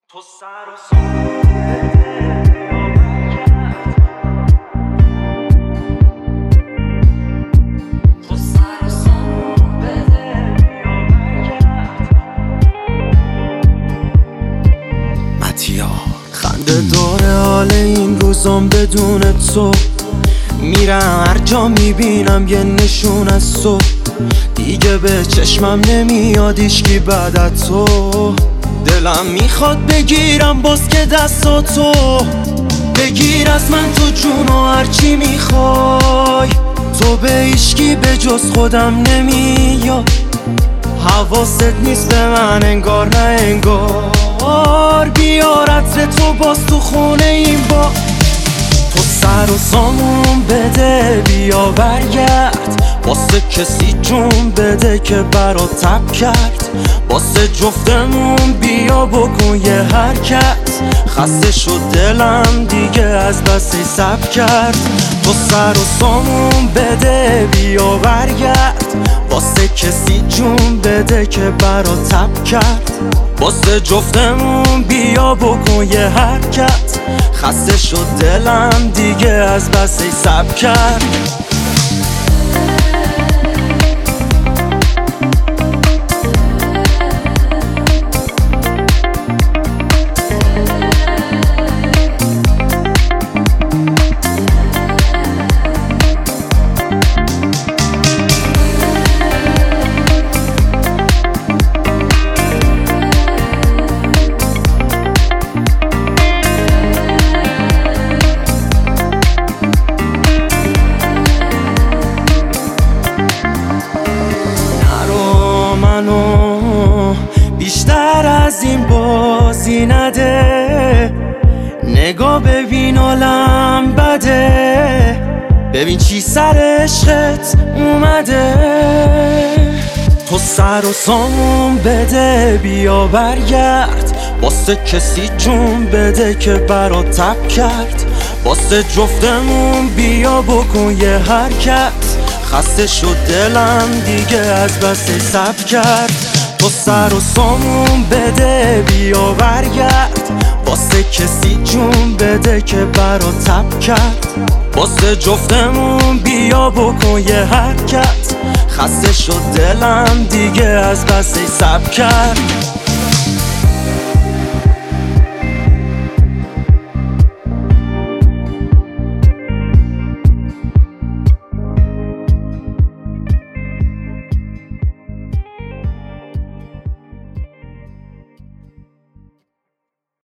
تو سر و سامون بده یا برگرد. تو سر و سامون بده یا برگرد. متیا خنده داره حال این روزام بدون تو. میرم هر جا میبینم یه نشون از تو. دیگه به چشمم نمیاد هیچکی بعد از تو. دلم میخواد بگیرم باز که دستاتو بگیر از من تو جونو هرچی میخوای. تو به هیچکی به جز خودم نمیاد. حواست نیست به من انگار نه انگار. بیار عطر تو باز تو خونه این با. تو سر و سامون بده بیا برگرد. واسه کسی جون بده که برات تب کرد. واسه جفتمون بیا بکن یه حرکت. خسته شد دلم دیگه از بسی سب کرد. تو سر و سامون بده بیا برگرد. واسه کسی جون بده که برات تب کرد. واسه جفتمون بیا بکن یه حرکت. خسته شد دلم دیگه از بسی سب کرد. بیشتر از این بازی نده. نگاه ببین عالم بده. ببین چی سر عشقت اومده. تو سر و سامون بده بیا برگرد. واسه کسی جون بده که برات تب کرد. واسه جفتمون بیا بکن یه حرکت. خسته شد دلم دیگه از بسی سب کرد. تو سر و سامون بده بیا برگرد. واسه کسی جون بده که برات تب کرد. واسه جفتمون بیا بکن یه حرکت. خسته شد دلم دیگه از بسی سب کرد.